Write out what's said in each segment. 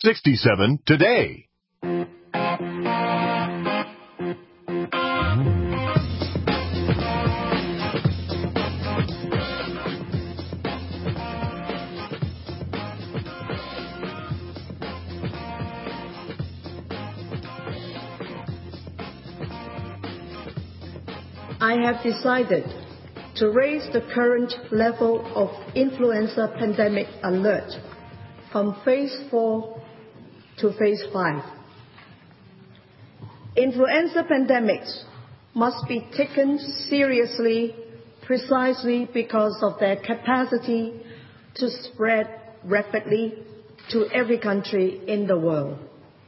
67 today. I have decided to raise the current level of influenza pandemic alert from phase 4 to phase 5. Influenza pandemics must be taken seriously precisely because of their capacity to spread rapidly to every country in the world.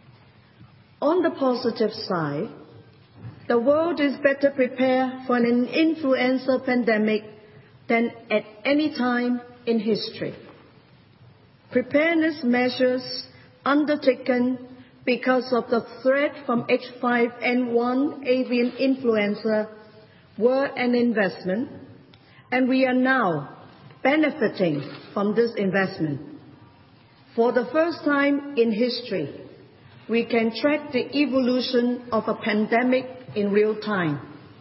On the positive side, the world is better prepared for an influenza pandemic than at any time in history. Preparedness measures undertaken because of the threat from H5N1 avian influenza were an investment, and we are now benefiting from this investment. For the first time in history, we can track the evolution of a pandemic in real time.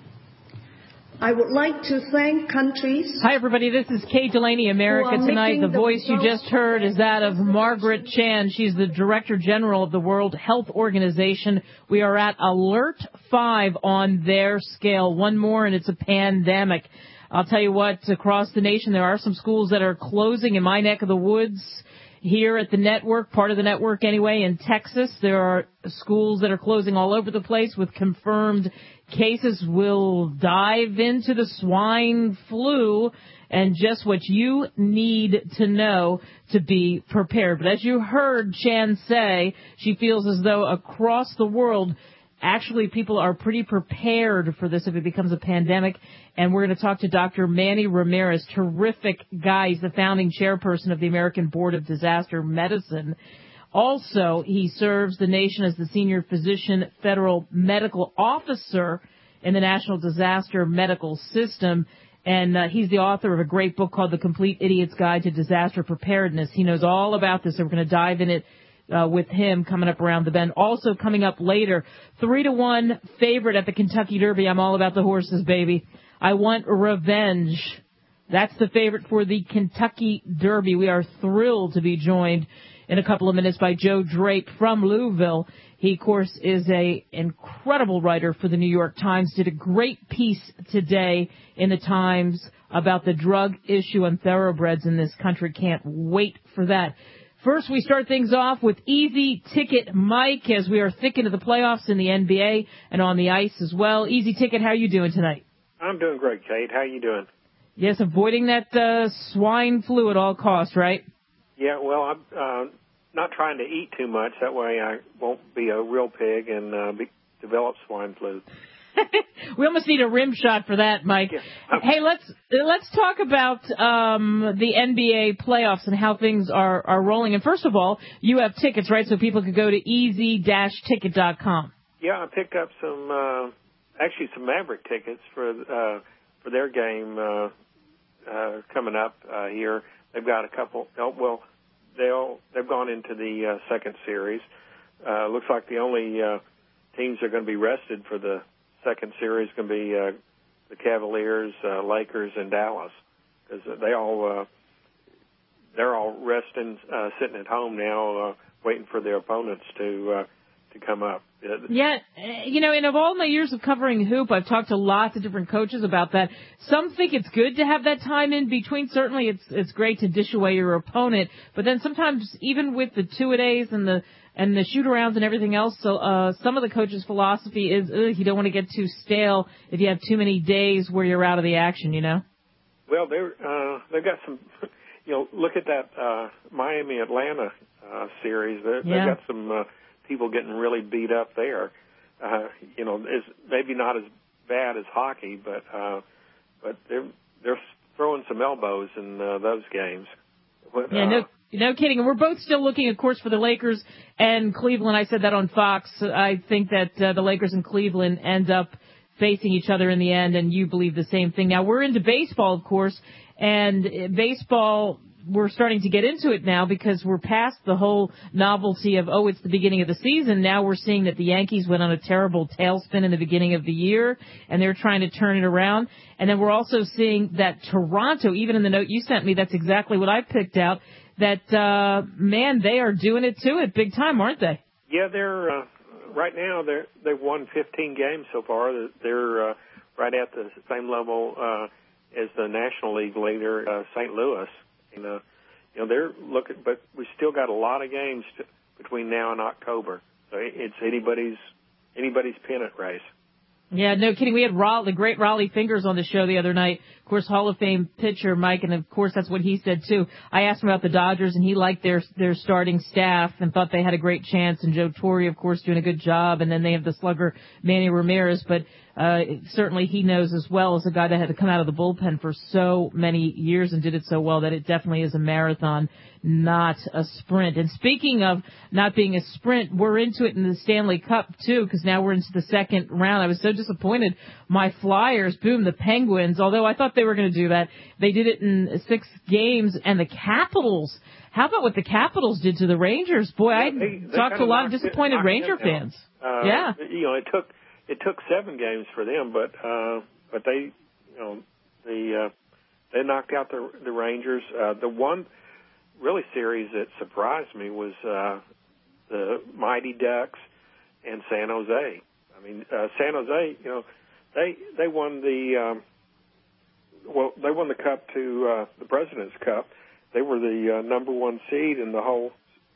I would like to thank countries... Hi, everybody. This is Kate Delaney, America Tonight. The voice you just heard is that of Margaret Chan. She's the Director General of the World Health Organization. We are at Alert 5 on their scale. One more, and it's a pandemic. I'll tell you what, across the nation, there are some schools that are closing in my neck of the woods. Here at the network, part of the network anyway, in Texas, there are schools that are closing all over the place with confirmed cases. We'll dive into the swine flu and just what you need to know to be prepared. But as you heard Chan say, she feels as though across the world, actually people are pretty prepared for this if it becomes a pandemic. And we're going to talk to Dr. Manny Ramirez, terrific guy. He's the founding chairperson of the American Board of Disaster Medicine. Also, he serves the nation as the senior physician federal medical officer in the National Disaster Medical System. And he's the author of a great book called The Complete Idiot's Guide to Disaster Preparedness. He knows all about this, so we're going to dive in it with him coming up around the bend. Also coming up later, 3-1 favorite at the Kentucky Derby. I'm all about the horses, baby. I want revenge. That's the favorite for the Kentucky Derby. We are thrilled to be joined in a couple of minutes by Joe Drape from Louisville. He, of course, is an incredible writer for the New York Times. Did a great piece today in the Times about the drug issue on thoroughbreds in this country. Can't wait for that. First, we start things off with Easy Ticket Mike as we are thick into the playoffs in the NBA and on the ice as well. Easy Ticket, how are you doing tonight? I'm doing great, Kate. How are you doing? Yes, avoiding that swine flu at all costs, right? Yeah, well, I'm not trying to eat too much. That way I won't be a real pig and develop swine flu. We almost need a rim shot for that, Mike. Yeah. Hey, let's talk about the NBA playoffs and how things are rolling. And first of all, you have tickets, right? So people could go to easy-ticket.com. Yeah, I picked up some Maverick tickets for their game coming up here. They've got a couple. They've gone into the second series. Looks like the only teams that are going to be rested for the second series going to be the Cavaliers, Lakers, and Dallas, because they're all resting, sitting at home now, waiting for their opponents to come up. Yeah, and of all my years of covering hoop, I've talked to lots of different coaches about that. Some think it's good to have that time in between. Certainly, it's great to dish away your opponent, but then sometimes even with the two-a-days and the shoot-arounds and everything else, so some of the coaches' philosophy is you don't want to get too stale if you have too many days where you're out of the action, Well, they've got some, look at that Miami-Atlanta series. They've got some people getting really beat up there. It's maybe not as bad as hockey, but they're throwing some elbows in those games. No kidding. And we're both still looking, of course, for the Lakers and Cleveland. I said that on Fox. I think that the Lakers and Cleveland end up facing each other in the end, and you believe the same thing. Now, we're into baseball, of course, and baseball we're starting to get into it now because we're past the whole novelty of, it's the beginning of the season. Now we're seeing that the Yankees went on a terrible tailspin in the beginning of the year, and they're trying to turn it around. And then we're also seeing that Toronto, even in the note you sent me, that's exactly what I picked out, that, man, they are doing it to it big time, aren't they? Yeah, they're right now they've won 15 games so far. They're right at the same level as the National League leader, St. Louis. And, they're looking, but we still got a lot of games between now and October. So it's anybody's pennant race. Yeah, no kidding. We had the great Raleigh Fingers on the show the other night. Of course, Hall of Fame pitcher Mike, and of course that's what he said too. I asked him about the Dodgers, and he liked their starting staff and thought they had a great chance. And Joe Torre, of course, doing a good job. And then they have the slugger Manny Ramirez, but certainly he knows as well as a guy that had to come out of the bullpen for so many years and did it so well that it definitely is a marathon, not a sprint. And speaking of not being a sprint, we're into it in the Stanley Cup too, because now we're into the second round. I was so disappointed. My Flyers, the Penguins, although I thought they were going to do that, they did it in 6 games. And the Capitals, how about what the Capitals did to the Rangers? Boy, I talked to a lot of disappointed Ranger fans. Yeah. It took 7 games for them, but they, they knocked out the Rangers. The one really series that surprised me was the Mighty Ducks and San Jose. I mean, San Jose, they won the cup to the President's Cup. They were the number 1 seed in the whole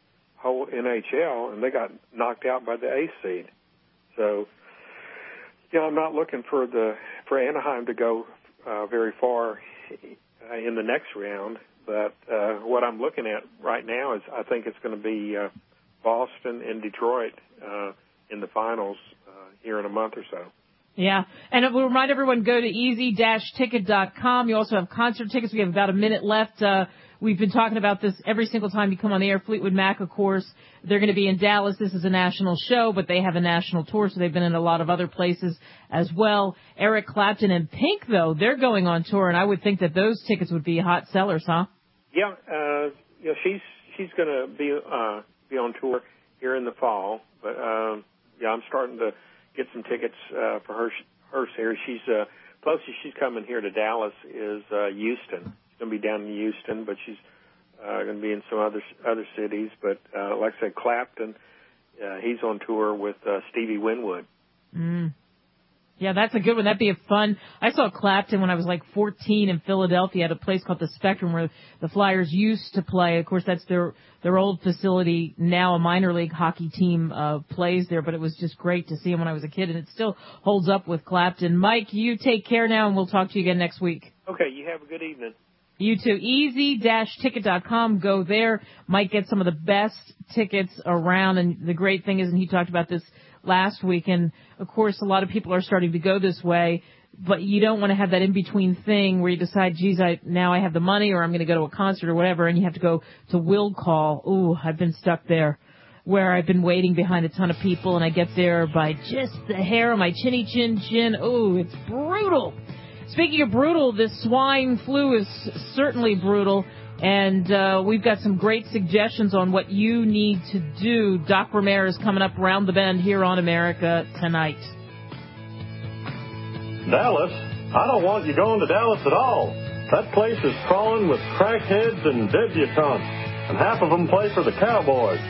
NHL, and they got knocked out by the 8th seed. So, I'm not looking for Anaheim to go very far in the next round, but what I'm looking at right now is I think it's going to be Boston and Detroit in the finals here in a month or so. Yeah, and we'll remind everyone, go to easy-ticket.com. You also have concert tickets. We have about a minute left. We've been talking about this every single time you come on the air. Fleetwood Mac, of course, they're going to be in Dallas. This is a national show, but they have a national tour, so they've been in a lot of other places as well. Eric Clapton and Pink, though, they're going on tour, and I would think that those tickets would be hot sellers, huh? Yeah, she's going to be on tour here in the fall, but I'm starting to get some tickets for her series. Closest she's coming here to Dallas is Houston. She's going to be down in Houston, but she's going to be in some other cities. But like I said, Clapton, he's on tour with Stevie Winwood. Yeah, that's a good one. That'd be fun. I saw Clapton when I was like 14 in Philadelphia at a place called the Spectrum where the Flyers used to play. Of course, that's their old facility. Now a minor league hockey team plays there, but it was just great to see him when I was a kid, and it still holds up with Clapton. Mike, you take care now, and we'll talk to you again next week. Okay, you have a good evening. You too. Easy-ticket.com. Go there. Mike gets some of the best tickets around, and the great thing is, and he talked about this last week, and of course a lot of people are starting to go this way, but you don't want to have that in-between thing where you decide, geez, now I have the money, or I'm going to go to a concert or whatever, and you have to go to will call. Ooh, I've been stuck there, where I've been waiting behind a ton of people, and I get there by just the hair on my chinny chin. Ooh, it's brutal. Speaking of brutal, this swine flu is certainly brutal. And we've got some great suggestions on what you need to do. Doc Ramirez coming up around the bend here on America Tonight. Dallas? I don't want you going to Dallas at all. That place is crawling with crackheads and debutantes, and half of them play for the Cowboys.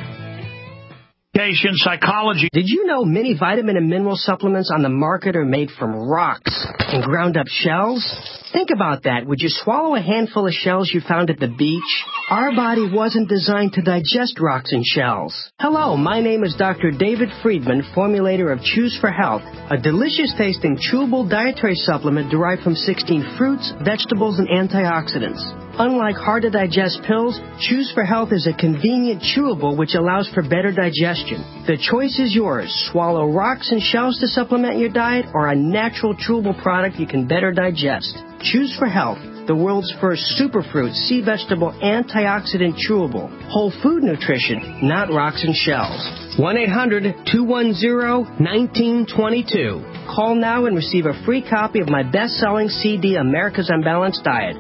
Psychology. Did you know many vitamin and mineral supplements on the market are made from rocks and ground up shells? Think about that. Would you swallow a handful of shells you found at the beach? Our body wasn't designed to digest rocks and shells. Hello, my name is Dr. David Friedman, formulator of Choose for Health, a delicious tasting chewable dietary supplement derived from 16 fruits, vegetables, and antioxidants. Unlike hard-to-digest pills, Choose for Health is a convenient chewable which allows for better digestion. The choice is yours. Swallow rocks and shells to supplement your diet, or a natural chewable product you can better digest. Choose for Health, the world's first superfruit, sea vegetable, antioxidant chewable. Whole food nutrition, not rocks and shells. 1-800-210-1922. Call now and receive a free copy of my best-selling CD, America's Unbalanced Diet.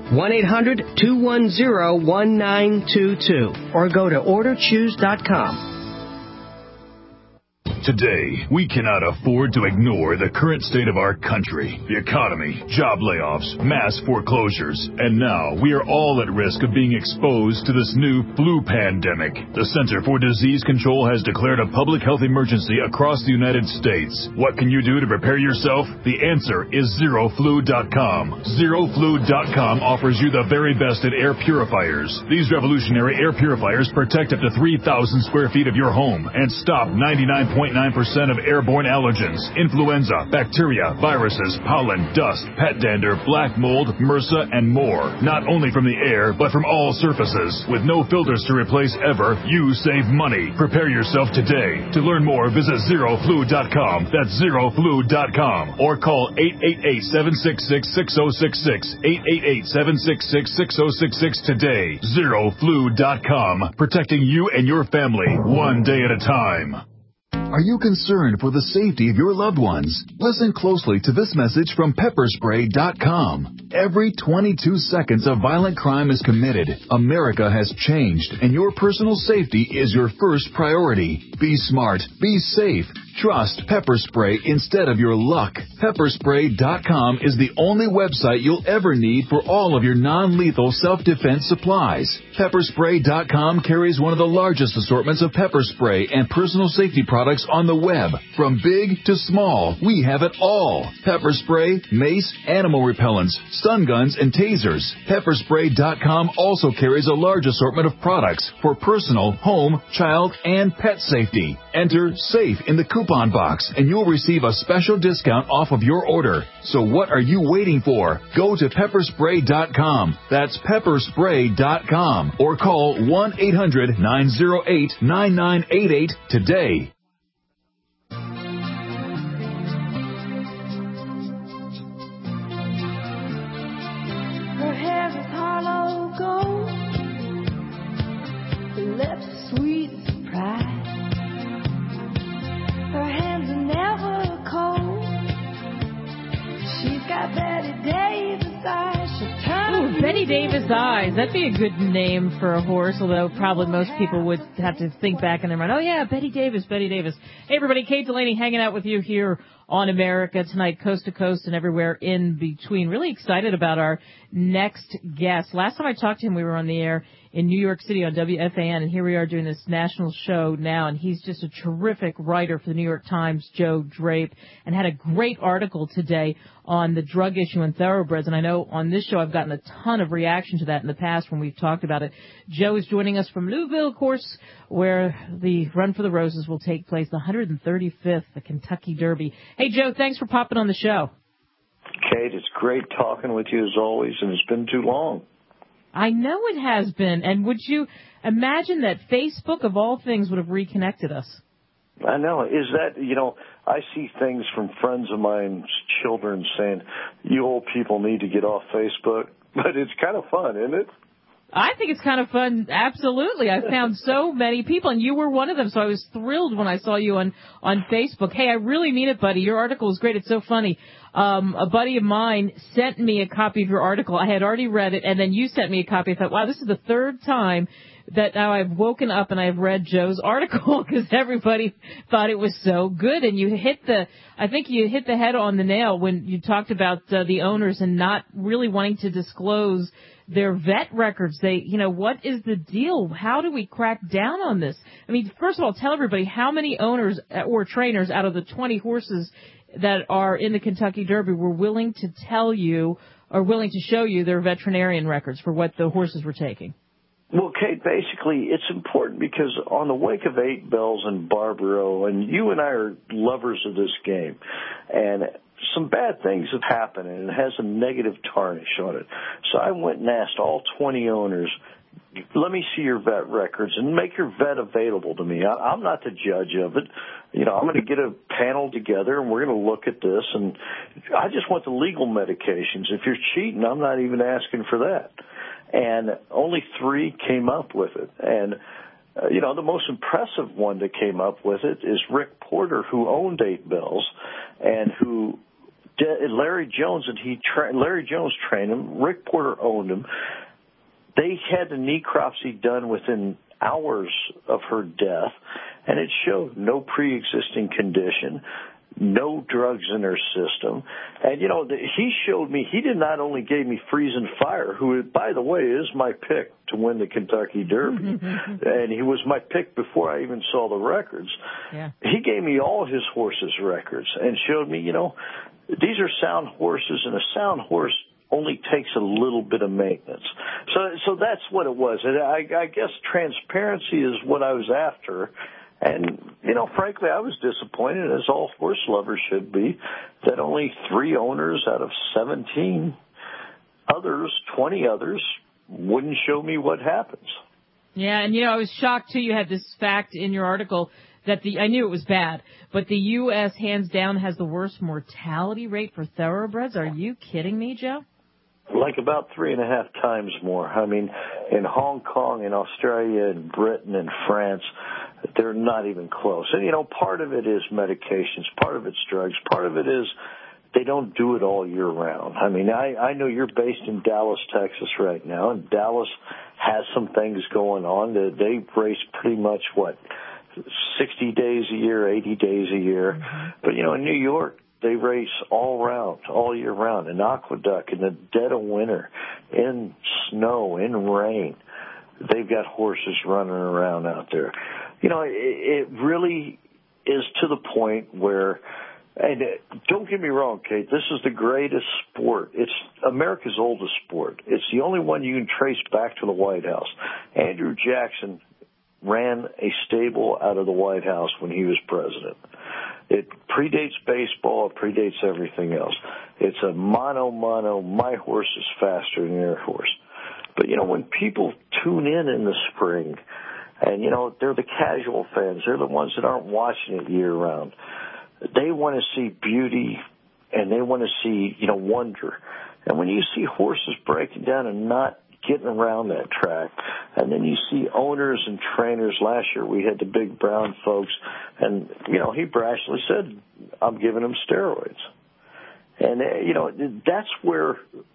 1-800-210-1922. Or go to orderchoose.com. Today, we cannot afford to ignore the current state of our country, the economy, job layoffs, mass foreclosures, and now we are all at risk of being exposed to this new flu pandemic. The Center for Disease Control has declared a public health emergency across the United States. What can you do to prepare yourself? The answer is ZeroFlu.com. ZeroFlu.com offers you the very best in air purifiers. These revolutionary air purifiers protect up to 3,000 square feet of your home and stop 99.9% of airborne allergens, influenza, bacteria, viruses, pollen, dust, pet dander, black mold, MRSA, and more. Not only from the air, but from all surfaces. With no filters to replace ever, you save money. Prepare yourself today. To learn more, visit ZeroFlu.com. That's ZeroFlu.com. Or call 888-766-6066. 888-766-6066 today. ZeroFlu.com. Protecting you and your family, one day at a time. Are you concerned for the safety of your loved ones? Listen closely to this message from Pepperspray.com. Every 22 seconds a violent crime is committed. America has changed, and your personal safety is your first priority. Be smart. Be safe. Trust Pepper Spray instead of your luck. Pepperspray.com is the only website you'll ever need for all of your non-lethal self-defense supplies. Pepperspray.com carries one of the largest assortments of pepper spray and personal safety products on the web. From big to small, we have it all. Pepper spray, mace, animal repellents, stun guns, and tasers. Pepperspray.com also carries a large assortment of products for personal, home, child, and pet safety. Enter SAFE in the coupon box, and you'll receive a special discount off of your order. So what are you waiting for? Go to Pepperspray.com. That's Pepperspray.com. Or call 1-800-908-9988 today. Her hair is hollow gold, her lips sweet surprise. Her hands are never cold. She's got Betty Davis eyes. Ooh, Betty Davis eyes. That'd be a good name for a horse, although probably most people would have to think back in their mind, oh yeah, Betty Davis, Betty Davis. Hey everybody, Kate Delaney hanging out with you here on America tonight, coast to coast and everywhere in between. Really excited about our next guest. Last time I talked to him, we were on the air in New York City on WFAN, and here we are doing this national show now, and he's just a terrific writer for the New York Times, Joe Drape, and had a great article today on the drug issue in thoroughbreds, and I know on this show I've gotten a ton of reaction to that in the past when we've talked about it. Joe is joining us from Louisville, of course, where the Run for the Roses will take place, the 135th, the Kentucky Derby. Hey, Joe, thanks for popping on the show. Kate, it's great talking with you as always, and it's been too long. I know it has been. And would you imagine that Facebook, of all things, would have reconnected us? I know. Is that, I see things from friends of mine's children saying, you old people need to get off Facebook. But it's kind of fun, isn't it? I think it's kind of fun. Absolutely. I found so many people, and you were one of them, so I was thrilled when I saw you on Facebook. Hey, I really mean it, buddy. Your article is great. It's so funny. A buddy of mine sent me a copy of your article. I had already read it, and then you sent me a copy. I thought, wow, this is the third time that now I've woken up and I've read Joe's article because everybody thought it was so good. And I think you hit the head on the nail when you talked about the owners and not really wanting to disclose their vet records. What is the deal? How do we crack down on this? I mean, first of all, tell everybody how many owners or trainers out of the 20 horses that are in the Kentucky Derby were willing to tell you or willing to show you their veterinarian records for what the horses were taking. Well, Kate, basically, it's important because on the wake of 8 Bells and Barbaro, and you and I are lovers of this game, and some bad things have happened, and it has a negative tarnish on it. So I went and asked all 20 owners, let me see your vet records and make your vet available to me. I'm not the judge of it. I'm going to get a panel together, and we're going to look at this, and I just want the legal medications. If you're cheating, I'm not even asking for that. And only 3 came up with it. And The most impressive one that came up with it is Rick Porter, who owned 8 Bells, and who Larry Jones Larry Jones trained him. Rick Porter owned him. They had the necropsy done within hours of her death, and it showed no pre-existing condition, no drugs in her system. And, he showed me, he did not only gave me Friesen Fire, who, by the way, is my pick to win the Kentucky Derby, and he was my pick before I even saw the records. Yeah. He gave me all his horses' records and showed me, these are sound horses, and a sound horse only takes a little bit of maintenance. So that's what it was. And I guess transparency is what I was after. And, frankly, I was disappointed, as all horse lovers should be, that only 3 owners out of 17 others, 20 others, wouldn't show me what happens. Yeah, and, I was shocked, too. You had this fact in your article that I knew it was bad, but the U.S. hands down has the worst mortality rate for thoroughbreds. Are you kidding me, Joe? Like about 3.5 times more. I mean, in Hong Kong, in Australia, in Britain, and France, they're not even close. And, part of it is medications, part of it's drugs, part of it is they don't do it all year round. I mean, I know you're based in Dallas, Texas right now, and Dallas has some things going on. They race pretty much, 60 days a year, 80 days a year. Mm-hmm. But, in New York, they race all year round, in Aqueduct, in the dead of winter, in snow, in rain. They've got horses running around out there. It really is to the point where, and don't get me wrong, Kate, this is the greatest sport. It's America's oldest sport. It's the only one you can trace back to the White House. Andrew Jackson ran a stable out of the White House when he was president. It predates baseball. It predates everything else. It's a mano, my horse is faster than your horse. But, when people tune in the spring, and, they're the casual fans, they're the ones that aren't watching it year-round, they want to see beauty, and they want to see, wonder. And when you see horses breaking down and not getting around that track, and then you see owners and trainers. Last year we had the Big Brown folks, and he brashly said, I'm giving them steroids. And that's where a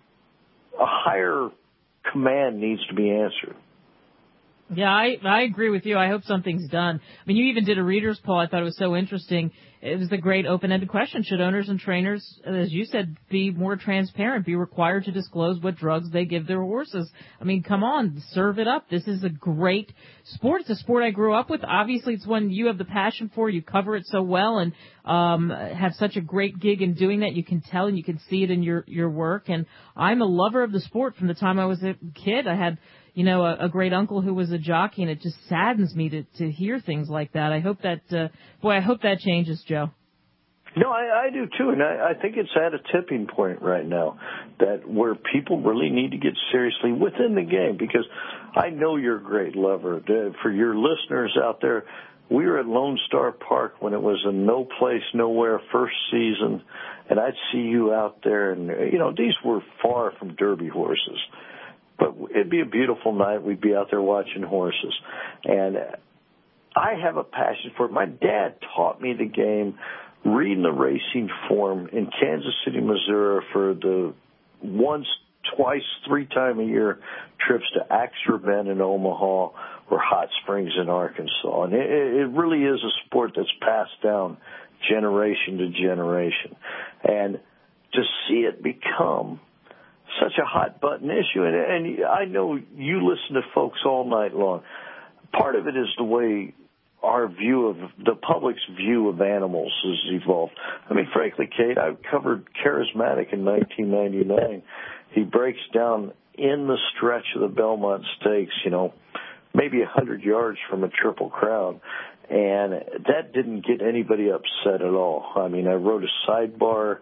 higher command needs to be answered. Yeah, I agree with you. I hope something's done. I mean, you even did a reader's poll. I thought it was so interesting. It was the great open-ended question. Should owners and trainers, as you said, be more transparent, be required to disclose what drugs they give their horses? I mean, come on, serve it up. This is a great sport. It's a sport I grew up with. Obviously, it's one you have the passion for. You cover it so well and have such a great gig in doing that. You can tell and you can see it in your work. And I'm a lover of the sport from the time I was a kid. I had a great uncle who was a jockey, and it just saddens me to hear things like that. I hope that, I hope that changes, Joe. No, I do too, and I think it's at a tipping point right now that where people really need to get seriously within the game, because I know you're a great lover. For your listeners out there, we were at Lone Star Park when it was a no place, nowhere first season, and I'd see you out there, and, these were far from Derby horses. But it'd be a beautiful night. We'd be out there watching horses. And I have a passion for it. My dad taught me the game reading the racing form in Kansas City, Missouri for the once, twice, 3 times a year trips to Axer Bend in Omaha or Hot Springs in Arkansas. And it really is a sport that's passed down generation to generation. And to see it become such a hot button issue, and I know you listen to folks all night long. Part of it is the way our view of the public's view of animals has evolved. I mean, frankly, Kate, I covered Charismatic in 1999. He breaks down in the stretch of the Belmont Stakes, maybe 100 yards from a Triple Crown, and that didn't get anybody upset at all. I mean, I wrote a sidebar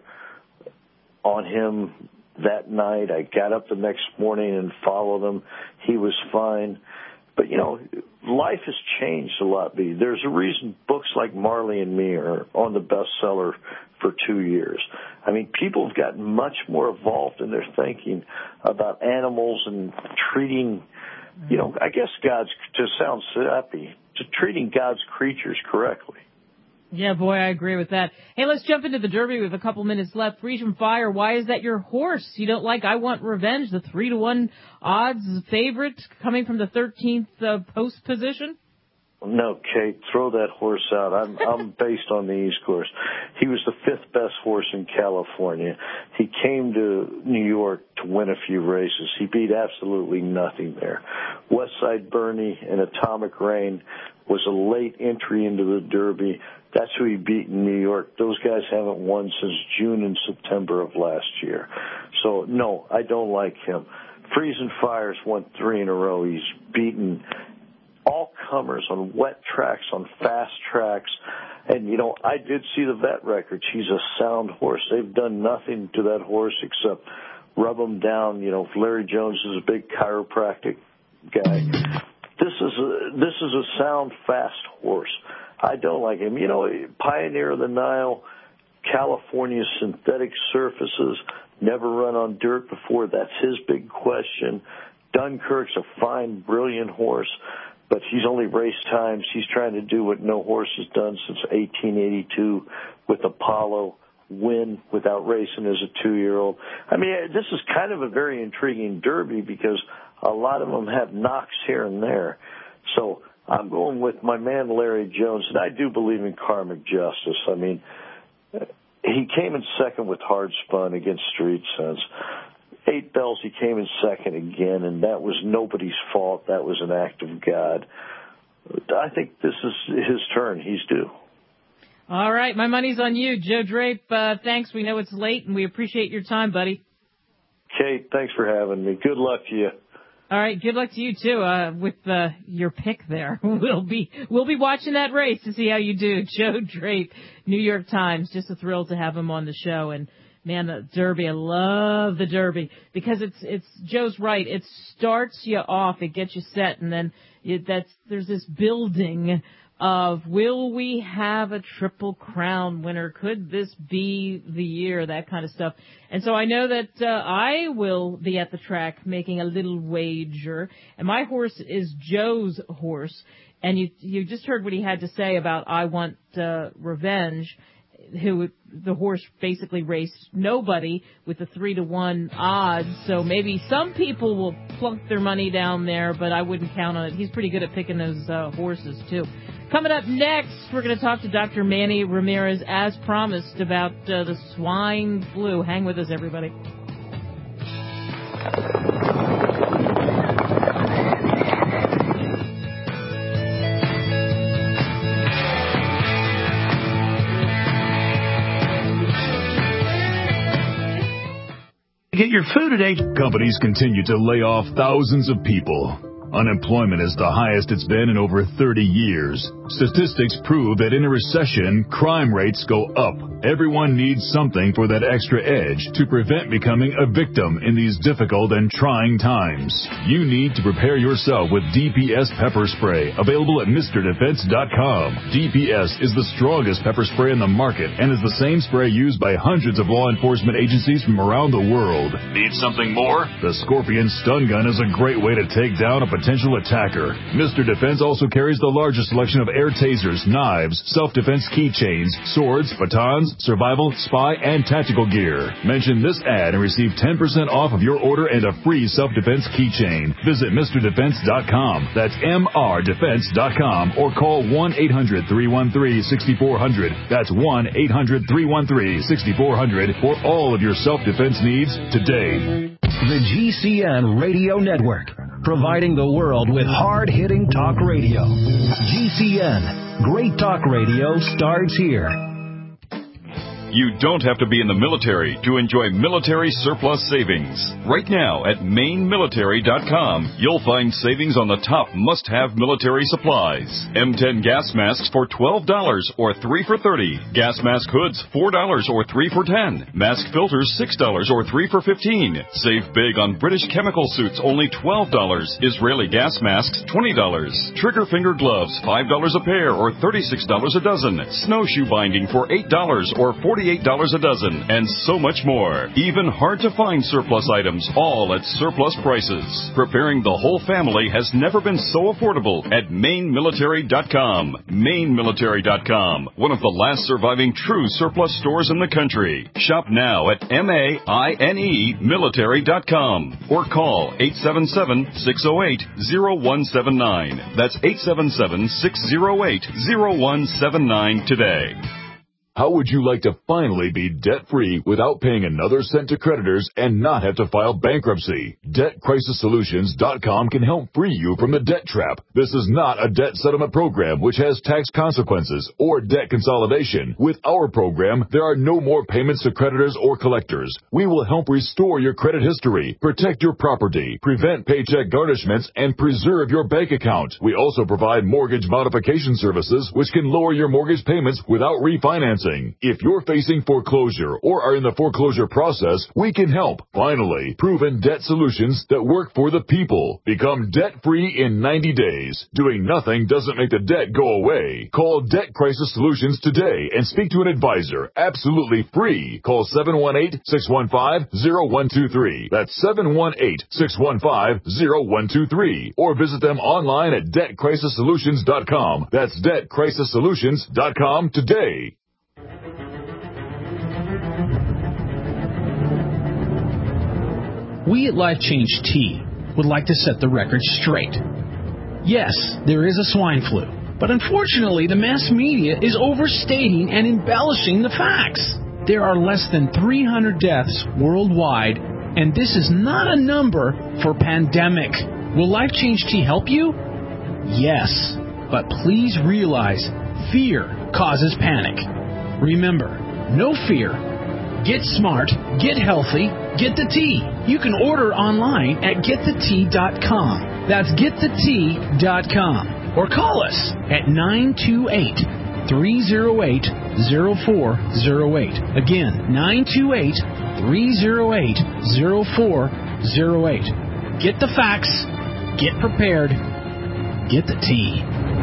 on him that night. I got up the next morning and followed him. He was fine. But, life has changed a lot, B. There's a reason books like Marley and Me are on the bestseller for 2 years. I mean, people have gotten much more evolved in their thinking about animals and treating I guess God's, to sound sappy, to treating God's creatures correctly. Yeah, boy, I agree with that. Hey, let's jump into the Derby. We have a couple minutes left. Freeze from Fire, why is that your horse? You don't like I Want Revenge, the 3-1 odds favorite coming from the 13th post position? No, Kate, throw that horse out. I'm based on the East Course. He was the 5th best horse in California. He came to New York to win a few races. He beat absolutely nothing there. Westside Bernie and Atomic Rain was a late entry into the Derby. That's who he beat in New York. Those guys haven't won since June and September of last year. So, no, I don't like him. Freezing Fire's won 3 in a row. He's beaten all comers on wet tracks, on fast tracks. And, I did see the vet records. He's a sound horse. They've done nothing to that horse except rub him down. Larry Jones is a big chiropractic guy. This is a sound, fast horse. I don't like him. Pioneer of the Nile, California synthetic surfaces, never run on dirt before. That's his big question. Dunkirk's a fine, brilliant horse, but he's only raced times. He's trying to do what no horse has done since 1882 with Apollo, win without racing as a 2-year-old. I mean, this is kind of a very intriguing Derby because a lot of them have knocks here and there. So I'm going with my man Larry Jones, and I do believe in karmic justice. I mean, he came in second with Hard Spun against Street Sense. 8 Bells, he came in second again, and that was nobody's fault. That was an act of God. I think this is his turn. He's due. All right, my money's on you. Joe Drape, thanks. We know it's late, and we appreciate your time, buddy. Kate, thanks for having me. Good luck to you. All right, good luck to you, too, with your pick there. We'll be watching that race to see how you do. Joe Drape, New York Times. Just a thrill to have him on the show. And, man, the Derby, I love the Derby because it's Joe's right. It starts you off, it gets you set, and then there's this building of will we have a Triple Crown winner? Could this be the year? That kind of stuff. And so I know that I will be at the track making a little wager. And my horse is Joe's horse. And you just heard what he had to say about I Want Revenge, who the horse basically raced nobody with the 3-1 odds. So maybe some people will plunk their money down there, but I wouldn't count on it. He's pretty good at picking those horses, too. Coming up next, we're going to talk to Dr. Manny Ramirez, as promised, about the swine flu. Hang with us, everybody. Get your food today. Companies continue to lay off thousands of people. Unemployment is the highest it's been in over 30 years. Statistics prove that in a recession, crime rates go up. Everyone needs something for that extra edge to prevent becoming a victim in these difficult and trying times. You need to prepare yourself with DPS pepper spray, available at MrDefense.com. DPS is the strongest pepper spray in the market and is the same spray used by hundreds of law enforcement agencies from around the world. Need something more? The Scorpion Stun Gun is a great way to take down a potential attacker. Mr. Defense also carries the largest selection of air tasers, knives, self-defense keychains, swords, batons, survival, spy, and tactical gear. Mention this ad and receive 10% off of your order and a free self-defense keychain. Visit MrDefense.com. That's MRDefense.com or call 1-800-313-6400. That's 1-800-313-6400 for all of your self-defense needs today. The GCN Radio Network, providing the world with hard-hitting talk radio. GCN, great talk radio starts here. You don't have to be in the military to enjoy military surplus savings. Right now at MaineMilitary.com, you'll find savings on the top must-have military supplies. M10 gas masks for $12 or 3 for $30. Gas mask hoods $4 or 3 for $10. Mask filters $6 or 3 for $15. Save big on British chemical suits, only $12. Israeli gas masks $20. Trigger finger gloves $5 a pair or $36 a dozen. Snowshoe binding for $8 or $40 $48 a dozen, and so much more. Even hard-to-find surplus items, all at surplus prices. Preparing the whole family has never been so affordable at MaineMilitary.com. MaineMilitary.com, one of the last surviving true surplus stores in the country. Shop now at MAINE Military.com or call 877-608-0179. That's 877-608-0179 today. How would you like to finally be debt-free without paying another cent to creditors and not have to file bankruptcy? DebtCrisisSolutions.com can help free you from the debt trap. This is not a debt settlement program which has tax consequences or debt consolidation. With our program, there are no more payments to creditors or collectors. We will help restore your credit history, protect your property, prevent paycheck garnishments, and preserve your bank account. We also provide mortgage modification services which can lower your mortgage payments without refinancing. If you're facing foreclosure or are in the foreclosure process, we can help. Finally, proven debt solutions that work for the people. Become debt-free in 90 days. Doing nothing doesn't make the debt go away. Call Debt Crisis Solutions today and speak to an advisor. Absolutely free. Call 718-615-0123. That's 718-615-0123. Or visit them online at DebtCrisisSolutions.com. That's DebtCrisisSolutions.com today. We at Life Change Tea would like to set the record straight. Yes, there is a swine flu, but unfortunately the mass media is overstating and embellishing the facts. There are less than 300 deaths worldwide, and this is not a number for pandemic. Will Life Change Tea help you? Yes, but please realize fear causes panic. Remember, no fear. Get smart, get healthy, get the tea. You can order online at getthetea.com. That's getthetea.com. Or call us at 928-308-0408. Again, 928-308-0408. Get the facts, get prepared, get the tea.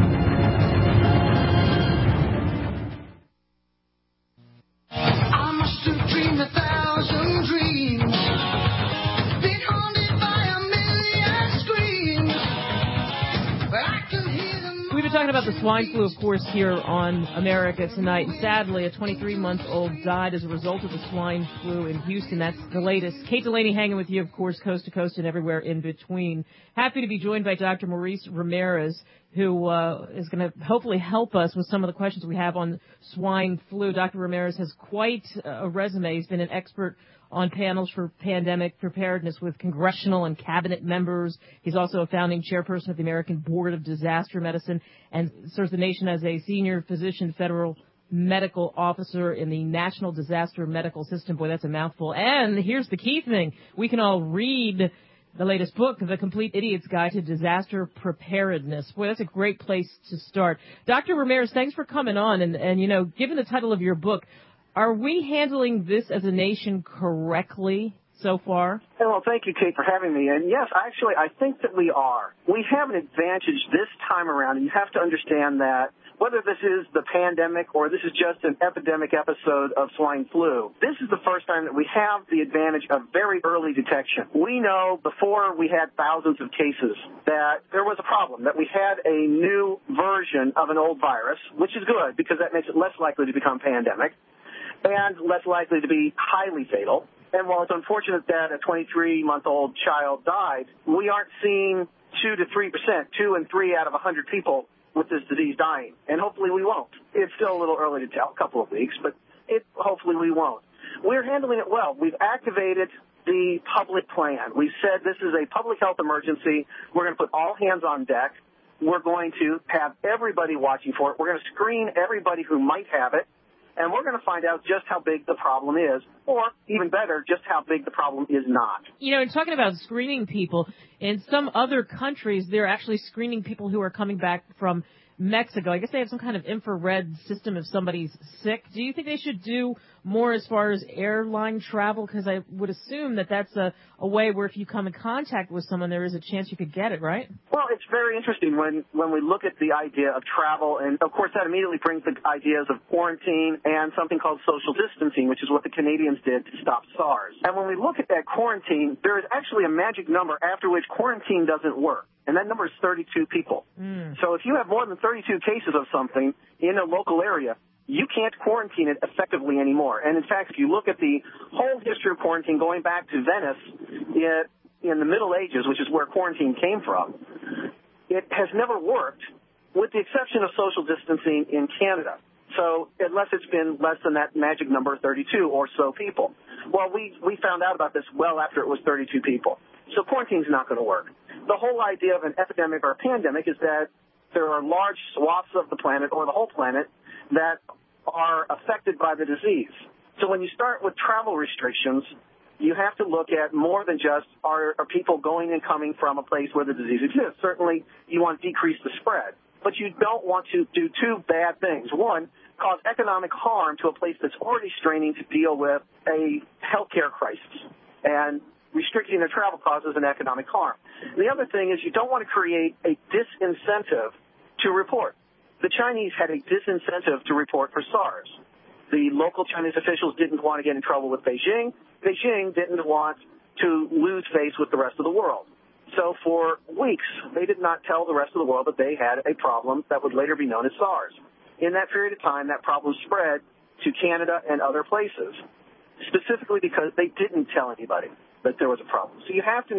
Talking about the swine flu, of course, here on America Tonight. And sadly, a 23-month-old died as a result of the swine flu in Houston. That's the latest. Kate Delaney hanging with you, of course, coast to coast and everywhere in between. Happy to be joined by Dr. Maurice Ramirez, who is going to hopefully help us with some of the questions we have on swine flu. Dr. Ramirez has quite a resume. He's been an expert on panels for pandemic preparedness with congressional and cabinet members. He's also a founding chairperson of the American Board of Disaster Medicine and serves the nation as a senior physician federal medical officer in the National Disaster Medical System. Boy, that's a mouthful. And here's the key thing. We can all read the latest book, The Complete Idiot's Guide to Disaster Preparedness. Boy, that's a great place to start. Dr. Ramirez, thanks for coming on. And you know, given the title of your book, are we handling this as a nation correctly so far? Well, thank you, Kate, for having me. And yes, actually, I think that we are. We have an advantage this time around, and you have to understand that whether this is the pandemic or this is just an epidemic episode of swine flu, this is the first time that we have the advantage of very early detection. We know before we had thousands of cases that there was a problem, that we had a new version of an old virus, which is good because that makes it less likely to become pandemic and less likely to be highly fatal. And while it's unfortunate that a 23-month-old child died, we aren't seeing 2 to 3%, 2 and 3 out of 100 people with this disease dying. And hopefully we won't. It's still a little early to tell, a couple of weeks, but hopefully we won't. We're handling it well. We've activated the public plan. We said this is a public health emergency. We're going to put all hands on deck. We're going to have everybody watching for it. We're going to screen everybody who might have it. And we're going to find out just how big the problem is, or even better, just how big the problem is not. You know, talking about screening people, in some other countries, they're actually screening people who are coming back from Mexico. I guess they have some kind of infrared system if somebody's sick. Do you think they should do more as far as airline travel? Because I would assume that that's a way where if you come in contact with someone, there is a chance you could get it, right? Well, it's very interesting when we look at the idea of travel, and of course that immediately brings the ideas of quarantine and something called social distancing, which is what the Canadians did to stop SARS. And when we look at that quarantine, there is actually a magic number after which quarantine doesn't work. And that number is 32 people. So if you have more than 32 cases of something in a local area, you can't quarantine it effectively anymore. And in fact, if you look at the whole history of quarantine going back to Venice in the Middle Ages, which is where quarantine came from, it has never worked with the exception of social distancing in Canada. So unless it's been less than that magic number, 32 or so people. Well, we found out about this well after it was 32 people. So quarantine's not going to work. The whole idea of an epidemic or a pandemic is that there are large swaths of the planet or the whole planet that are affected by the disease. So when you start with travel restrictions, you have to look at more than just are people going and coming from a place where the disease exists. Certainly, you want to decrease the spread, but you don't want to do two bad things. One, cause economic harm to a place that's already straining to deal with a healthcare crisis. And restricting their travel causes an economic harm. The other thing is you don't want to create a disincentive to report. The Chinese had a disincentive to report for SARS. The local Chinese officials didn't want to get in trouble with Beijing. Beijing didn't want to lose face with the rest of the world. So for weeks, they did not tell the rest of the world that they had a problem that would later be known as SARS. In that period of time, that problem spread to Canada and other places, specifically because they didn't tell anybody that there was a problem. So you have to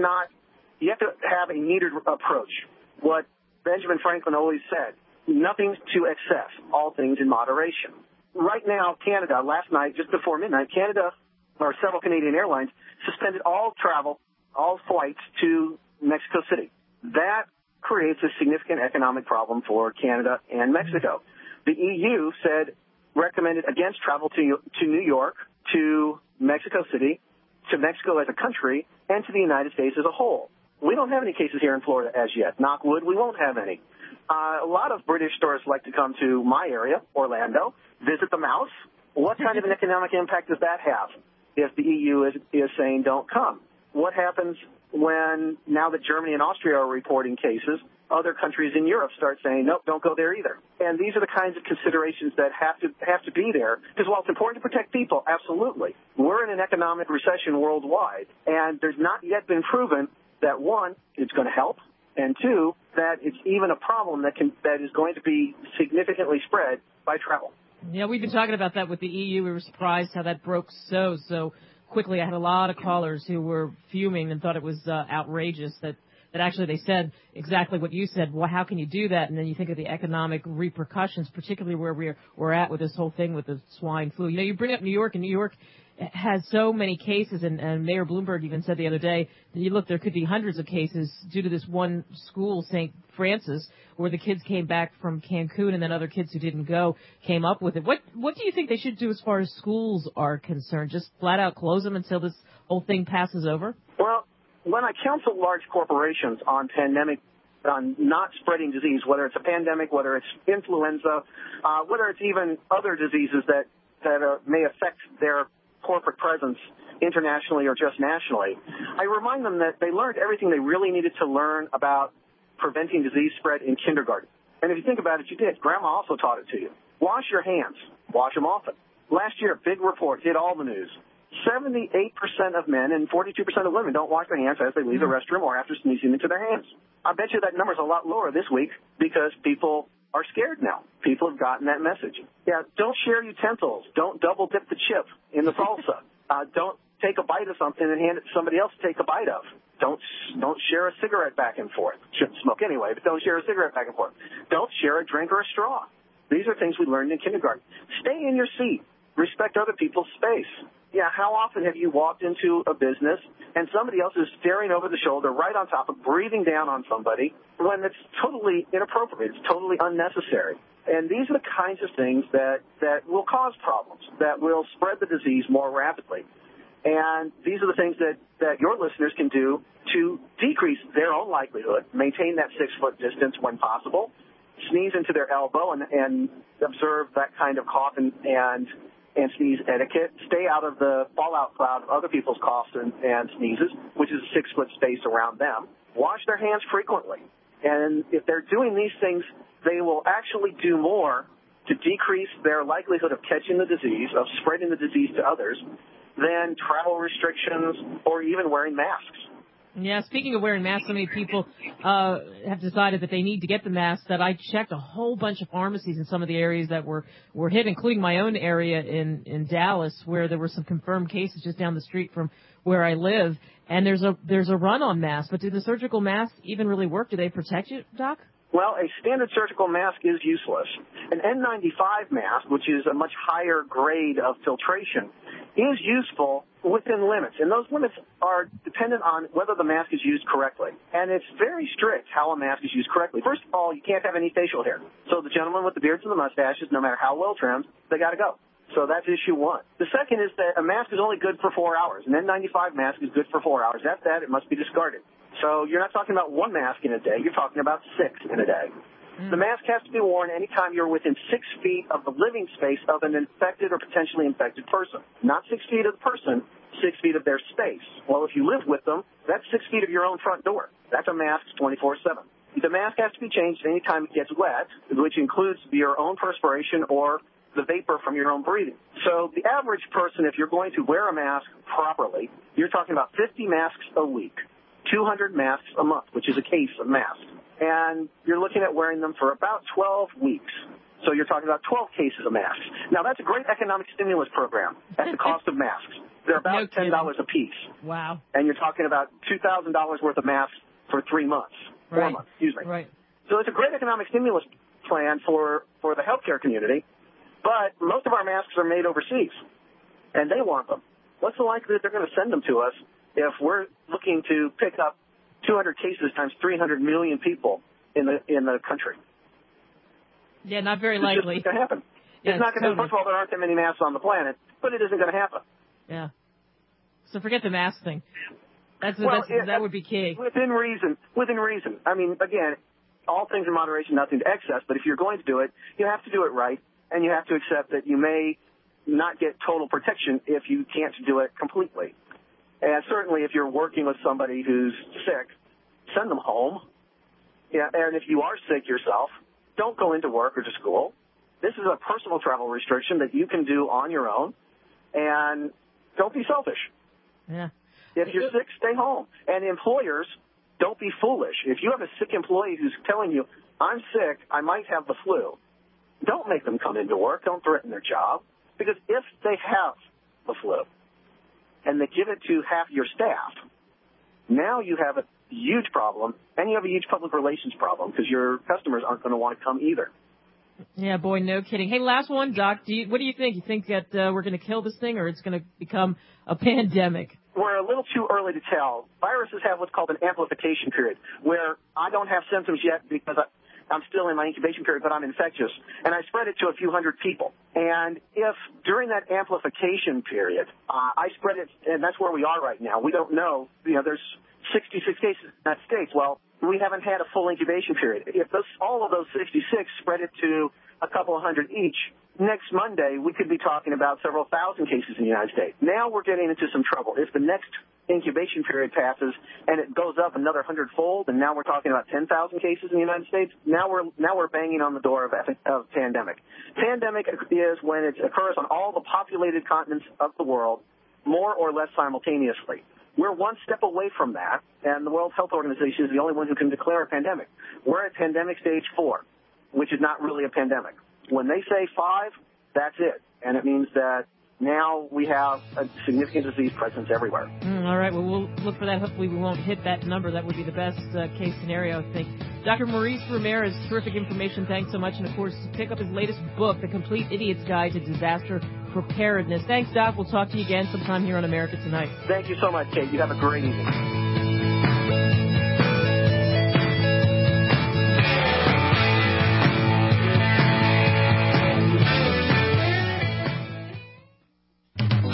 have a metered approach. What Benjamin Franklin always said, nothing to excess, all things in moderation. Right now, Canada, last night, just before midnight, Canada, or several Canadian airlines, suspended all travel, all flights to Mexico City. That creates a significant economic problem for Canada and Mexico. The EU recommended against travel to New York, to Mexico City, to Mexico as a country, and to the United States as a whole. We don't have any cases here in Florida as yet. Knock wood, we won't have any. A lot of British tourists like to come to my area, Orlando, visit the mouse. What kind of an economic impact does that have if the EU is saying don't come? What happens when, now that Germany and Austria are reporting cases, other countries in Europe start saying, nope, don't go there either? And these are the kinds of considerations that have to be there, because while it's important to protect people, absolutely, we're in an economic recession worldwide, and there's not yet been proven that, one, it's going to help, and two, that it's even a problem that is going to be significantly spread by travel. Yeah, we've been talking about that with the EU. We were surprised how that broke so quickly. I had a lot of callers who were fuming and thought it was outrageous that actually they said exactly what you said. Well, how can you do that? And then you think of the economic repercussions, particularly where we're at with this whole thing with the swine flu. You know, you bring up New York, and New York has so many cases, and Mayor Bloomberg even said the other day, you look, there could be hundreds of cases due to this one school, St. Francis, where the kids came back from Cancun, and then other kids who didn't go came up with it. What do you think they should do as far as schools are concerned? Just flat out close them until this whole thing passes over? Well, when I counsel large corporations on not spreading disease, whether it's a pandemic, whether it's influenza, whether it's even other diseases that may affect their corporate presence internationally or just nationally, I remind them that they learned everything they really needed to learn about preventing disease spread in kindergarten. And if you think about it, you did. Grandma also taught it to you. Wash your hands. Wash them often. Last year, a big report hit all the news. 78% of men and 42% of women don't wash their hands as they leave the restroom or after sneezing into their hands. I bet you that number's a lot lower this week because people are scared now. People have gotten that message. Yeah, don't share utensils. Don't double dip the chip in the salsa. Don't take a bite of something and hand it to somebody else to take a bite of. Don't share a cigarette back and forth. Shouldn't smoke anyway, but don't share a cigarette back and forth. Don't share a drink or a straw. These are things we learned in kindergarten. Stay in your seat. Respect other people's space. Yeah, how often have you walked into a business and somebody else is staring over the shoulder right on top of breathing down on somebody when it's totally inappropriate, it's totally unnecessary? And these are the kinds of things that will cause problems, that will spread the disease more rapidly. And these are the things that your listeners can do to decrease their own likelihood, maintain that 6-foot distance when possible, sneeze into their elbow and observe that kind of cough and sneeze etiquette. Stay out of the fallout cloud of other people's coughs and sneezes, which is a 6-foot space around them. Wash their hands frequently. And if they're doing these things, they will actually do more to decrease their likelihood of catching the disease, of spreading the disease to others, than travel restrictions or even wearing masks. Yeah, speaking of wearing masks, so many people have decided that they need to get the masks that I checked a whole bunch of pharmacies in some of the areas that were hit, including my own area in Dallas, where there were some confirmed cases just down the street from where I live. And there's a run on masks. But do the surgical masks even really work? Do they protect you, Doc? Well, a standard surgical mask is useless. An N95 mask, which is a much higher grade of filtration, is useful within limits. And those limits are dependent on whether the mask is used correctly. And it's very strict how a mask is used correctly. First of all, you can't have any facial hair. So the gentlemen with the beards and the mustaches, no matter how well trimmed, they got to go. So that's issue one. The second is that a mask is only good for 4 hours. An N95 mask is good for 4 hours. After that, it must be discarded. So you're not talking about one mask in a day. You're talking about 6 in a day. The mask has to be worn anytime you're within 6 feet of the living space of an infected or potentially infected person. Not 6 feet of the person, 6 feet of their space. Well, if you live with them, that's 6 feet of your own front door. That's a mask 24/7. The mask has to be changed anytime it gets wet, which includes your own perspiration or the vapor from your own breathing. So the average person, if you're going to wear a mask properly, you're talking about 50 masks a week, 200 masks a month, which is a case of masks. And you're looking at wearing them for about 12 weeks. So you're talking about 12 cases of masks. Now, that's a great economic stimulus program at the cost of masks. They're about $10 a piece. Wow. And you're talking about $2,000 worth of masks for 3 months. 4 months, excuse me. Right. So it's a great economic stimulus plan for the healthcare community. But most of our masks are made overseas, and they want them. What's the likelihood they're going to send them to us if we're looking to pick up 200 cases times 300 million people in the country? Yeah, not very likely. It's just going to happen. Yeah, it's not going to. First of all, there aren't that many masks on the planet, but it isn't going to happen. Yeah. So forget the mask thing. That would be key. Within reason. I mean, again, all things in moderation, nothing to excess. But if you're going to do it, you have to do it right. And you have to accept that you may not get total protection if you can't do it completely. And certainly if you're working with somebody who's sick, send them home. Yeah, and if you are sick yourself, don't go into work or to school. This is a personal travel restriction that you can do on your own. And don't be selfish. Yeah. If you're sick, stay home. And employers, don't be foolish. If you have a sick employee who's telling you, I'm sick, I might have the flu, don't make them come into work. Don't threaten their job. Because if they have the flu and they give it to half your staff, now you have a huge problem, and you have a huge public relations problem because your customers aren't going to want to come either. Yeah, boy, no kidding. Hey, last one, Doc. What do you think? You think that we're going to kill this thing or it's going to become a pandemic? We're a little too early to tell. Viruses have what's called an amplification period, where I don't have symptoms yet because I'm still in my incubation period, but I'm infectious, and I spread it to a few hundred people. And if during that amplification period, I spread it, and that's where we are right now. We don't know. There's 66 cases in the United States. Well, we haven't had a full incubation period. If all of those 66 spread it to a couple of hundred each, next Monday we could be talking about several thousand cases in the United States. Now we're getting into some trouble. If the next incubation period passes and it goes up another 100-fold, and now we're talking about 10,000 cases in the United States, now we're banging on the door of pandemic. Pandemic is when it occurs on all the populated continents of the world, more or less simultaneously. We're one step away from that, and the World Health Organization is the only one who can declare a pandemic. We're at pandemic stage 4, which is not really a pandemic. When they say 5, that's it, and it means that now we have a significant disease presence everywhere. All right, well, we'll look for that. Hopefully we won't hit that number. That would be the best case scenario, I think. Dr. Maurice Ramirez, terrific information. Thanks so much. And, of course, pick up his latest book, The Complete Idiot's Guide to Disaster Preparedness. Thanks, Doc. We'll talk to you again sometime here on America Tonight. Thank you so much, Kate. You have a great evening.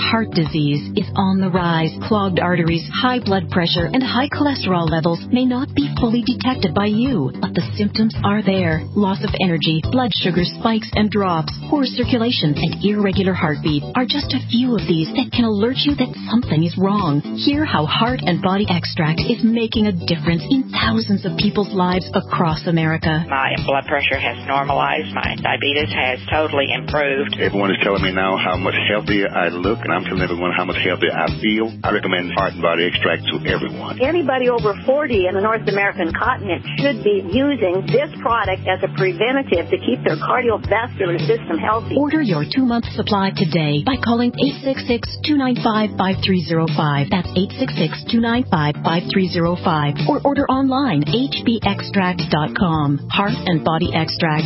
heart disease is on the rise. Clogged arteries, high blood pressure, and high cholesterol levels may not be fully detected by you, but the symptoms are there. Loss of energy, blood sugar spikes and drops, poor circulation, and irregular heartbeat are just a few of these that can alert you that something is wrong. Hear how Heart and Body Extract is making a difference in thousands of people's lives across America. My blood pressure has normalized. My diabetes has totally improved. Everyone is telling me now how much healthier I look, and I'm telling everyone how much healthier I feel. I recommend Heart and Body Extract to everyone. Anybody over 40 in the North American continent should be using this product as a preventative to keep their cardiovascular system healthy. Order your 2-month supply today by calling 866-295-5305. That's 866-295-5305. Or order online, hbextract.com. Heart and Body Extract,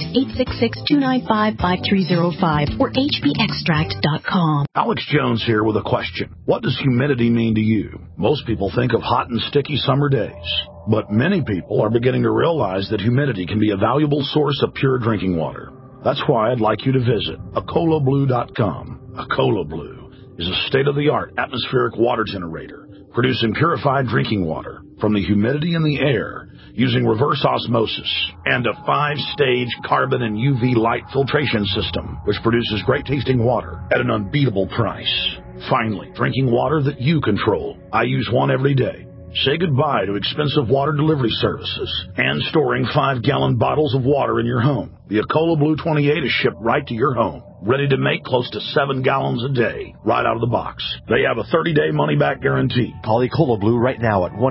866-295-5305 or hbextract.com. Alex Jones here with a question. What does humidity mean to you? Most people think of hot and sticky summer days, but many people are beginning to realize that humidity can be a valuable source of pure drinking water. That's why I'd like you to visit AcolaBlue.com. Acola Blue is a state-of-the-art atmospheric water generator producing purified drinking water from the humidity in the air using reverse osmosis and a 5-stage carbon and UV light filtration system, which produces great-tasting water at an unbeatable price. Finally, drinking water that you control. I use one every day. Say goodbye to expensive water delivery services and storing 5-gallon bottles of water in your home. The Acola Blue 28 is shipped right to your home, ready to make close to 7 gallons a day, right out of the box. They have a 30-day money-back guarantee. Call Acola Blue right now at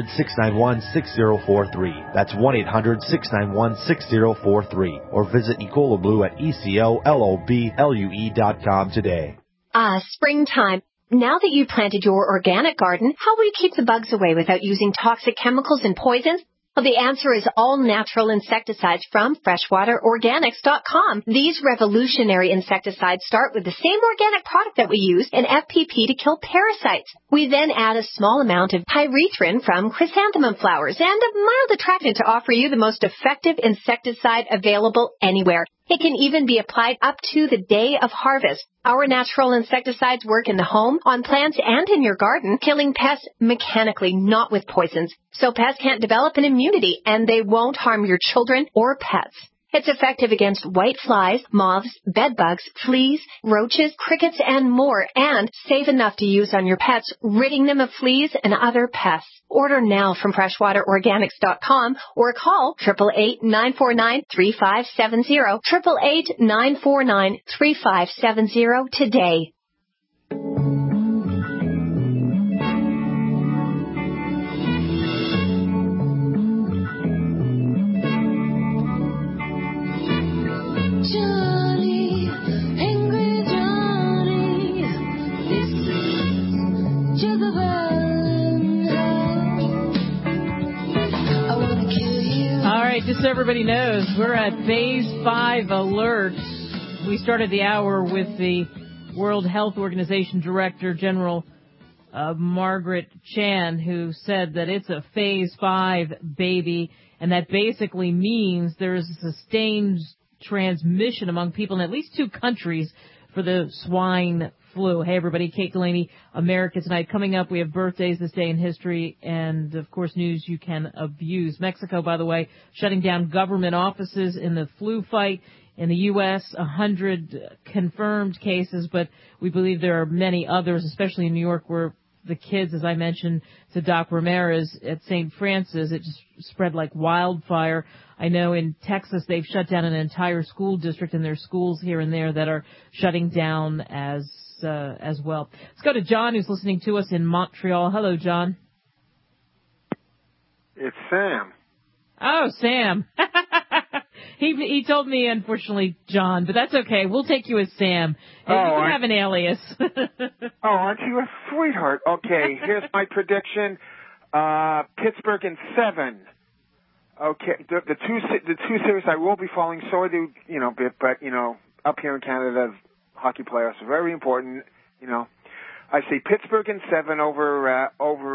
1-800-691-6043. That's 1-800-691-6043. Or visit Acola Blue at ECOLOBLUE.com today. Springtime. Now that you've planted your organic garden, how will you keep the bugs away without using toxic chemicals and poisons? Well, the answer is all natural insecticides from freshwaterorganics.com. These revolutionary insecticides start with the same organic product that we use in FPP to kill parasites. We then add a small amount of pyrethrin from chrysanthemum flowers and a mild attractant to offer you the most effective insecticide available anywhere. It can even be applied up to the day of harvest. Our natural insecticides work in the home, on plants, and in your garden, killing pests mechanically, not with poisons. So pests can't develop an immunity, and they won't harm your children or pets. It's effective against white flies, moths, bedbugs, fleas, roaches, crickets, and more, and safe enough to use on your pets, ridding them of fleas and other pests. Order now from freshwaterorganics.com or call 888-949-3570, 888-949-3570 today. Johnny, angry Johnny, listen to the violin. I wanna kill you. All right, just so everybody knows, we're at Phase 5 alert. We started the hour with the World Health Organization Director General Margaret Chan, who said that it's a Phase 5 baby, and that basically means there's a sustained transmission among people in at least 2 countries for the swine flu. Hey, everybody, Kate Delaney, America Tonight. Coming up, we have birthdays this day in history and, of course, news you can abuse. Mexico, by the way, shutting down government offices in the flu fight. In the U.S., 100 confirmed cases, but we believe there are many others, especially in New York, where the kids, as I mentioned to Doc Ramirez at St. Francis, it just spread like wildfire. I know in Texas they've shut down an entire school district, and there's schools here and there that are shutting down as well. Let's go to John, who's listening to us in Montreal. Hello, John. It's Sam. Oh, Sam. He told me, unfortunately, John, but that's okay. We'll take you as Sam. You can have an alias. Aren't you a sweetheart? Okay, here's my prediction. Pittsburgh in 7. Okay, the two series I will be following, so I do, but up here in Canada, hockey playoffs are very important, I see Pittsburgh in 7 over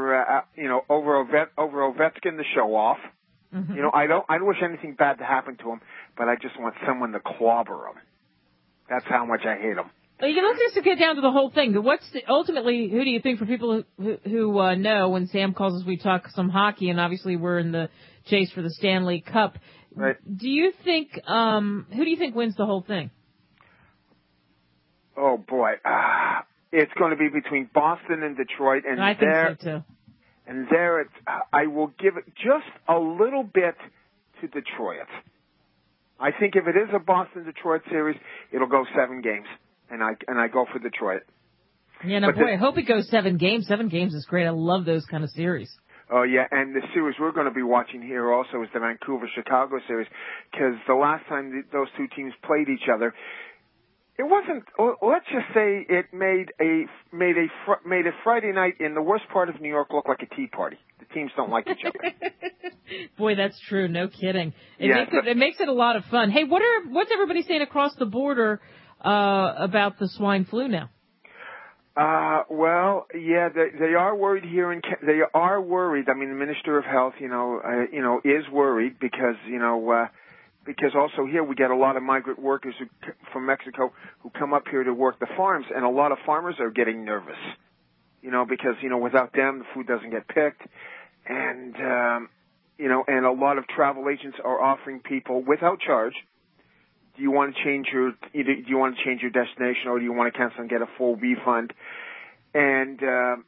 Ovechkin, the show off. Mm-hmm. I don't wish anything bad to happen to him, but I just want someone to clobber him. That's how much I hate him. Well, let's just get down to the whole thing. Ultimately, who do you think, for people who know, when Sam calls us, we talk some hockey, and obviously we're in the chase for the Stanley Cup. Right. Do you think, who do you think wins the whole thing? Oh, boy. It's going to be between Boston and Detroit. And I think so, too. And there, I will give it just a little bit to Detroit. I think if it is a Boston-Detroit series, it'll go 7 games. And I go for Detroit. Yeah, no, boy, I hope it goes 7 games. 7 games is great. I love those kind of series. Oh, yeah, and the series we're going to be watching here also is the Vancouver-Chicago series, because the last time those two teams played each other, it wasn't. Let's just say it made a Friday night in the worst part of New York look like a tea party. The teams don't like each other. Boy, that's true. No kidding. It makes it a lot of fun. Hey, what's everybody saying across the border about the swine flu now? Well, yeah, they are worried here, they are worried. I mean, the Minister of Health, is worried because also here we get a lot of migrant workers from Mexico who come up here to work the farms, and a lot of farmers are getting nervous, because, without them, the food doesn't get picked, and a lot of travel agents are offering people without charge. Do you want to change your destination, or do you want to cancel and get a full refund? And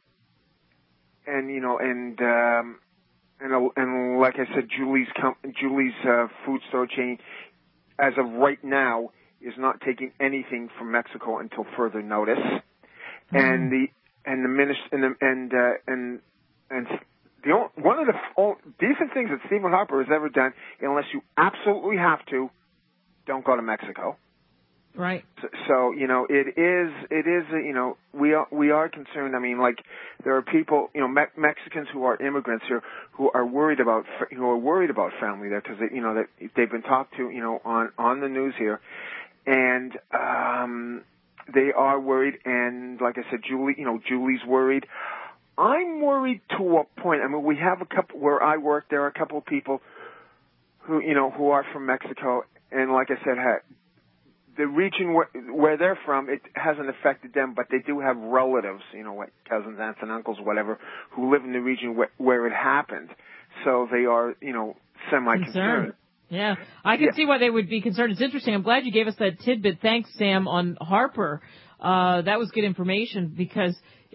like I said, Julie's food store chain, as of right now, is not taking anything from Mexico until further notice. Mm-hmm. One of the decent things that Stephen Harper has ever done, unless you absolutely have to, don't go to Mexico. Right. So it is we are concerned. I mean, like, there are people, Mexicans who are immigrants here who are worried about family there, because they've been talked to on the news here, and they are worried. And like I said, Julie's worried. I'm worried to a point. I mean, we have a couple where I work. There are a couple of people who are from Mexico. And like I said, the region where they're from, it hasn't affected them, but they do have relatives, cousins, aunts, and uncles, whatever, who live in the region where it happened. So they are, semi-concerned. Yeah, I can see why they would be concerned. It's interesting. I'm glad you gave us that tidbit. Thanks, Sam, on Harper. That was good information, because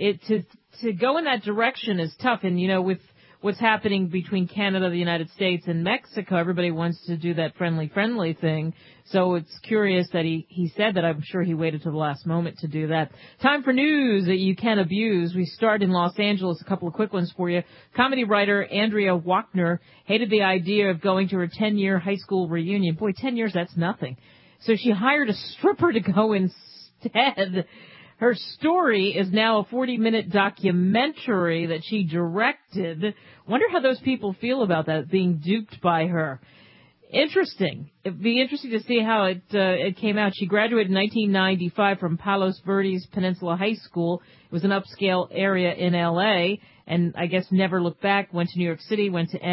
to go in that direction is tough. And, with what's happening between Canada, the United States, and Mexico, everybody wants to do that friendly thing. So it's curious that he said that. I'm sure he waited to the last moment to do that. Time for news that you can't abuse. We start in Los Angeles. A couple of quick ones for you. Comedy writer Andrea Wachner hated the idea of going to her 10-year high school reunion. Boy, 10 years, that's nothing. So she hired a stripper to go instead. Her story is now a 40-minute documentary that she directed. Wonder how those people feel about that, being duped by her. Interesting. It'd be interesting to see how it came out. She graduated in 1995 from Palos Verdes Peninsula High School. It was an upscale area in L.A., and I guess never looked back. Went to New York City, went to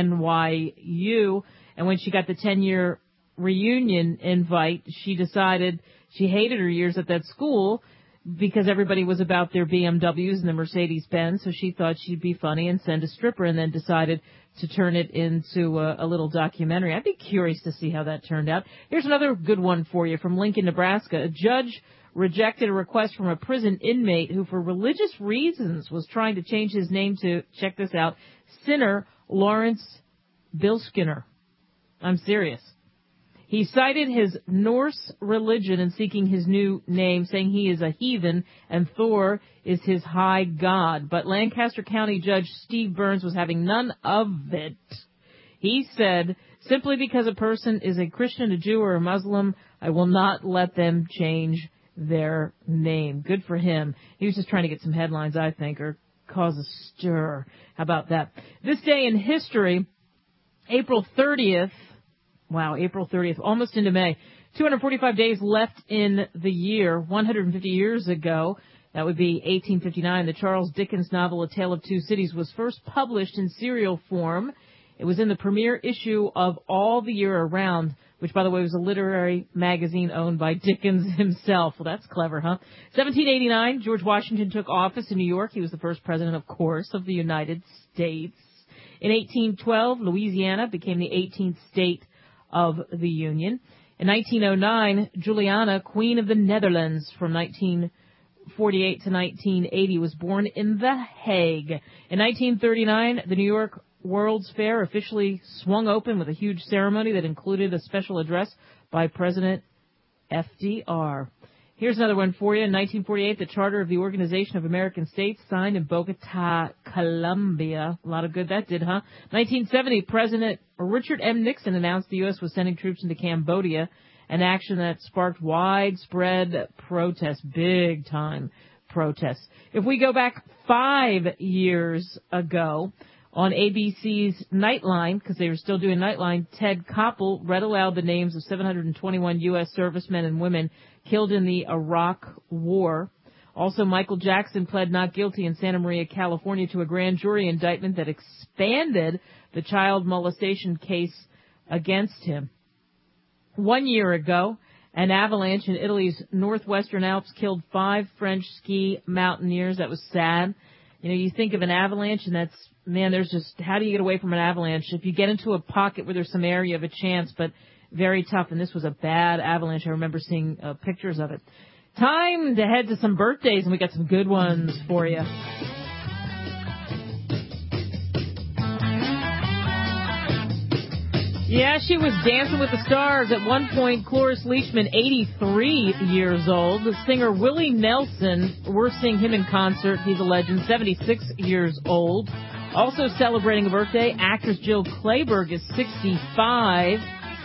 NYU, and when she got the 10-year reunion invite, she decided she hated her years at that school, because everybody was about their BMWs and the Mercedes-Benz, so she thought she'd be funny and send a stripper, and then decided to turn it into a little documentary. I'd be curious to see how that turned out. Here's another good one for you from Lincoln, Nebraska. A judge rejected a request from a prison inmate who, for religious reasons, was trying to change his name to, check this out, Sinner Lawrence Bilskiner. I'm serious. He cited his Norse religion in seeking his new name, saying he is a heathen and Thor is his high god. But Lancaster County Judge Steve Burns was having none of it. He said, simply because a person is a Christian, a Jew, or a Muslim, I will not let them change their name. Good for him. He was just trying to get some headlines, I think, or cause a stir. How about that? This day in history, April 30th, wow, April 30th, almost into May. 245 days left in the year. 150 years ago, that would be 1859, the Charles Dickens novel A Tale of Two Cities was first published in serial form. It was in the premiere issue of All the Year Around, which, by the way, was a literary magazine owned by Dickens himself. Well, that's clever, huh? 1789, George Washington took office in New York. He was the first president, of course, of the United States. In 1812, Louisiana became the 18th state of the Union. In 1909, Juliana, Queen of the Netherlands, from 1948 to 1980, was born in The Hague. In 1939, the New York World's Fair officially swung open with a huge ceremony that included a special address by President FDR. Here's another one for you. In 1948, the Charter of the Organization of American States signed in Bogota, Colombia. A lot of good that did, huh? 1970, President Richard M. Nixon announced the U.S. was sending troops into Cambodia, an action that sparked widespread protests, big-time protests. If we go back 5 years ago, on ABC's Nightline, because they were still doing Nightline, Ted Koppel read aloud the names of 721 U.S. servicemen and women killed in the Iraq War. Also, Michael Jackson pled not guilty in Santa Maria, California, to a grand jury indictment that expanded the child molestation case against him. 1 year ago, an avalanche in Italy's northwestern Alps killed 5 French ski mountaineers. That was sad. You know, you think of an avalanche, and that's, man, there's just, how do you get away from an avalanche? If you get into a pocket where there's some air, you have a chance, but very tough. And this was a bad avalanche. I remember seeing pictures of it. Time to head to some birthdays, and we got some good ones for you. Yeah, she was Dancing with the Stars. At one point, Cloris Leachman, 83 years old. The singer Willie Nelson, we're seeing him in concert. He's a legend, 76 years old. Also celebrating a birthday, actress Jill Clayburgh is 65.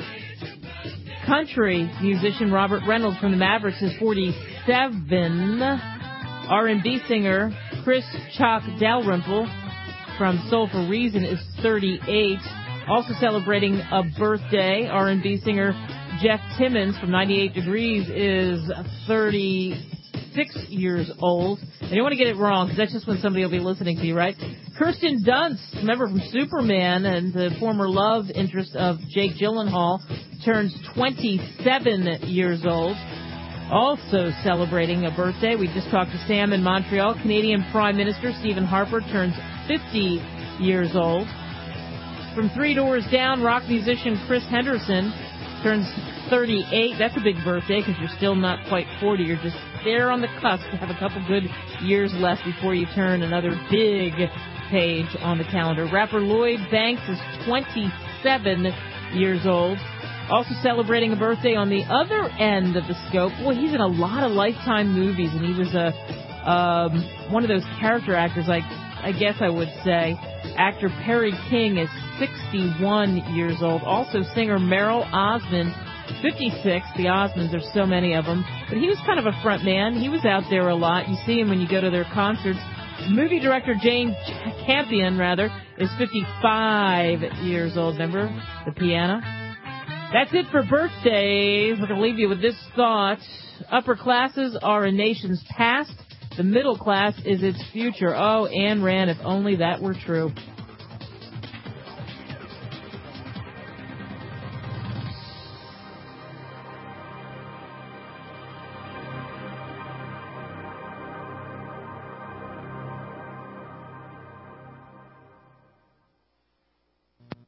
Country musician Robert Reynolds from the Mavericks is 47. R&B singer Chris Chalk Dalrymple from Soul for Reason is 38. Also celebrating a birthday, R&B singer Jeff Timmons from 98 Degrees is 36 years old. And you don't want to get it wrong, because that's just when somebody will be listening to you, right? Kirsten Dunst, remember from Superman, and the former love interest of Jake Gyllenhaal, turns 27 years old. Also celebrating a birthday, we just talked to Sam in Montreal. Canadian Prime Minister Stephen Harper turns 50 years old. From 3 doors down, rock musician Chris Henderson turns 38. That's a big birthday because you're still not quite 40. You're just there on the cusp. You have a couple good years left before you turn another big page on the calendar. Rapper Lloyd Banks is 27 years old. Also celebrating a birthday on the other end of the scope. Well, he's in a lot of Lifetime movies, and he was one of those character actors, I guess I would say. Actor Perry King is 61 years old. Also singer Merrill Osmond, 56. The Osmonds, there's so many of them. But he was kind of a front man. He was out there a lot. You see him when you go to their concerts. Movie director Jane Campion, is 55 years old. Remember the piano? That's it for birthdays. We're going to leave you with this thought. Upper classes are a nation's past. The middle class is its future. Oh, Ayn Rand, if only that were true.